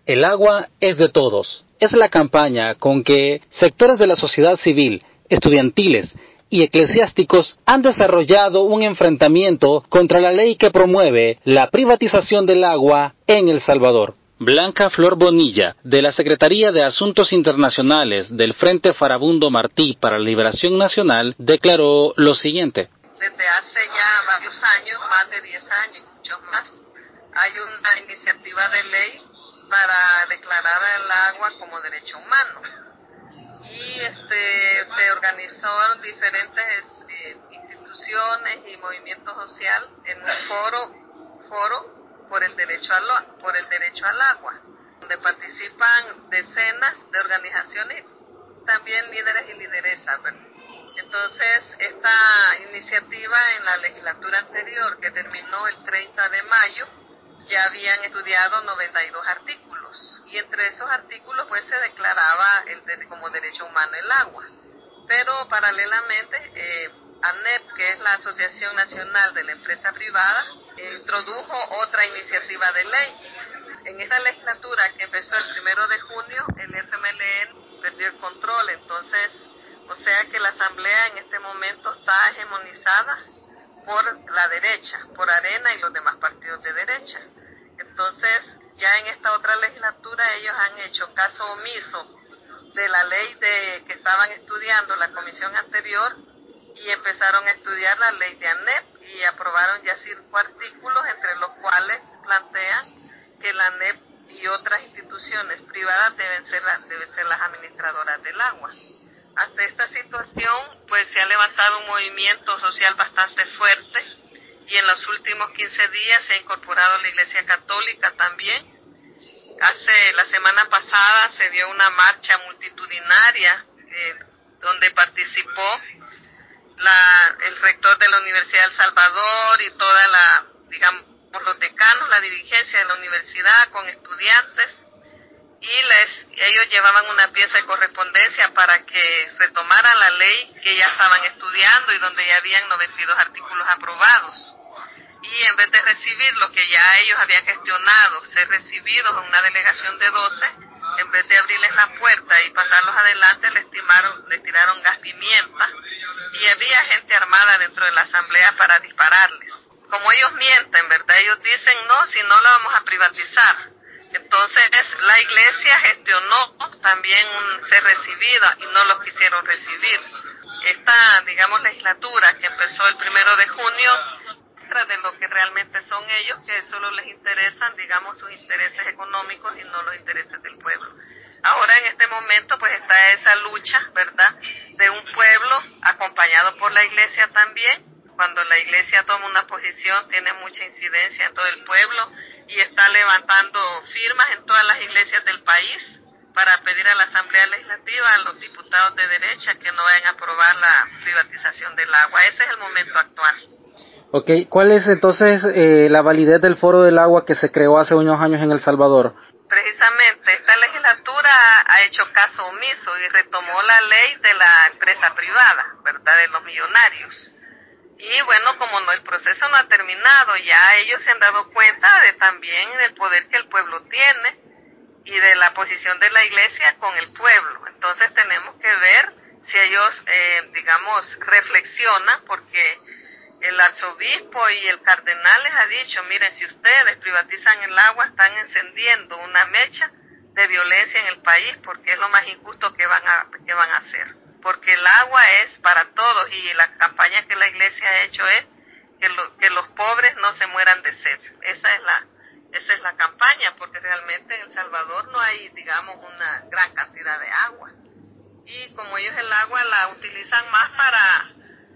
El agua es de todos. Es la campaña con que sectores de la sociedad civil, estudiantiles y eclesiásticos han desarrollado un enfrentamiento contra la ley que promueve la privatización del agua en El Salvador. Blanca Flor Bonilla, de la Secretaría de Asuntos Internacionales del Frente Farabundo Martí para la Liberación Nacional, declaró lo siguiente. Desde hace ya varios años, más de 10 años y muchos más, hay una iniciativa de ley para declarar el agua como derecho humano. Y se organizó diferentes instituciones y movimientos sociales en un foro por el derecho al agua, donde participan decenas de organizaciones, también líderes y lideresas, ¿verdad? Entonces, esta iniciativa en la legislatura anterior, que terminó el 30 de mayo, ya habían estudiado 92 artículos, y entre esos artículos pues se declaraba como derecho humano el agua. Pero paralelamente, ANEP, que es la Asociación Nacional de la Empresa Privada, introdujo otra iniciativa de ley. En esta legislatura, que empezó el 1 de junio, el FMLN perdió el control, entonces, o sea que la Asamblea en este momento está hegemonizada por la derecha, por Arena y los demás partidos de derecha. Entonces, ya en esta otra legislatura ellos han hecho caso omiso de la ley que estaban estudiando la comisión anterior y empezaron a estudiar la ley de ANEP y aprobaron ya 5 artículos, entre los cuales plantean que la ANEP y otras instituciones privadas deben ser las administradoras del agua. Ante esta situación, pues se ha levantado un movimiento social bastante fuerte y en los últimos 15 días se ha incorporado la Iglesia Católica también. La semana pasada se dio una marcha multitudinaria donde participó el rector de la Universidad de El Salvador y toda los decanos, la dirigencia de la universidad con estudiantes. Y ellos llevaban una pieza de correspondencia para que retomaran la ley que ya estaban estudiando y donde ya habían 92 artículos aprobados. Y en vez de recibir lo que ya ellos habían gestionado, ser recibidos en una delegación de 12, en vez de abrirles la puerta y pasarlos adelante, les tiraron gas pimienta y había gente armada dentro de la asamblea para dispararles. Como ellos mienten, ¿verdad? Ellos dicen, no, si no la vamos a privatizar. Entonces la iglesia gestionó también ser recibida y no los quisieron recibir. Esta, legislatura que empezó el 1 de junio, de lo que realmente son ellos, que solo les interesan, sus intereses económicos y no los intereses del pueblo. Ahora en este momento pues está esa lucha, ¿verdad?, de un pueblo acompañado por la iglesia también. Cuando la iglesia toma una posición tiene mucha incidencia en todo el pueblo y está levantando firmas en todas las iglesias del país para pedir a la Asamblea Legislativa, a los diputados de derecha, que no vayan a aprobar la privatización del agua. Ese es el momento actual. Ok, ¿cuál es entonces la validez del Foro del Agua que se creó hace unos años en El Salvador? Precisamente, esta legislatura ha hecho caso omiso y retomó la ley de la empresa privada, ¿verdad?, de los millonarios. Y bueno, como el proceso no ha terminado, ya ellos se han dado cuenta también del poder que el pueblo tiene y de la posición de la iglesia con el pueblo. Entonces tenemos que ver si ellos, reflexionan, porque el arzobispo y el cardenal les ha dicho, miren, si ustedes privatizan el agua, están encendiendo una mecha de violencia en el país, porque es lo más injusto que van a hacer. Porque el agua es para todos y la campaña que la iglesia ha hecho es que los pobres no se mueran de sed. Esa es la campaña, porque realmente en El Salvador no hay, una gran cantidad de agua. Y como ellos el agua la utilizan más para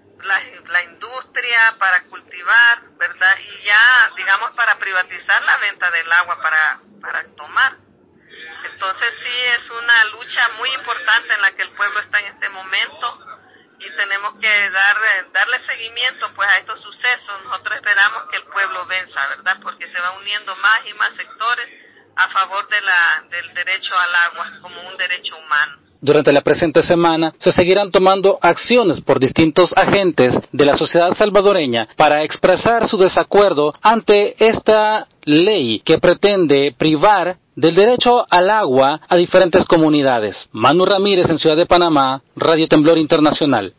la industria, para cultivar, ¿verdad? Y ya, para privatizar la venta del agua para tomar. Entonces sí es una lucha muy importante en la que el pueblo está en este momento y tenemos que darle seguimiento pues a estos sucesos. Nosotros esperamos que el pueblo venza, ¿verdad? Porque se va uniendo más y más sectores a favor del derecho al agua como un derecho humano. Durante la presente semana se seguirán tomando acciones por distintos agentes de la sociedad salvadoreña para expresar su desacuerdo ante esta ley que pretende privar del derecho al agua a diferentes comunidades. Manu Ramírez en Ciudad de Panamá, Radio Temblor Internacional.